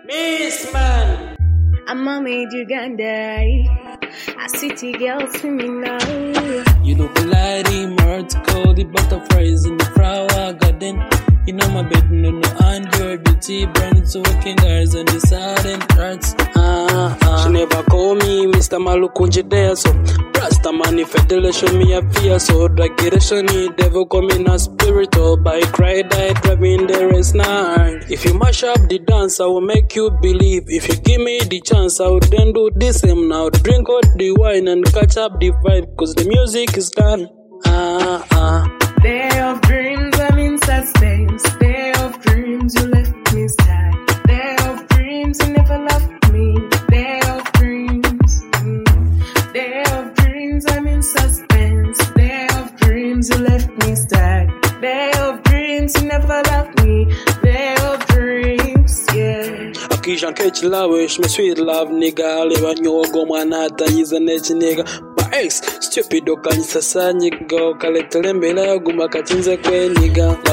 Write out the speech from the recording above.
Miss man. I'ma made Uganda. A city girl swimming now. You look like the miracle, the butterflies in the flower garden. You know my bed, no under beauty brands, working girls and the sudden hearts. She never call me Mr. Malukunji there, so Rasta man federation me a fear, so dragation devil coming a spiritual by cry die driving the rest night. If you mash up the dance, I will make you believe. If you give me the chance, I will then do the same now. Drink out the wine and catch up the vibe, cause the music is done. Day of dreams, I'm in suspense. Day of dreams, you left me sad. Day of dreams, you never left me. Day of dreams, Day of dreams, I'm in suspense. Day of dreams, you left me sad. Day of dreams, you never left me. Day of dreams, yeah. Akishan catch lavish, my sweet love nigga. Live on your go manata, he's a net nigga. Stupid okanyisa sa nyiga, okaletele mbele ya guma katinze kwe nigga.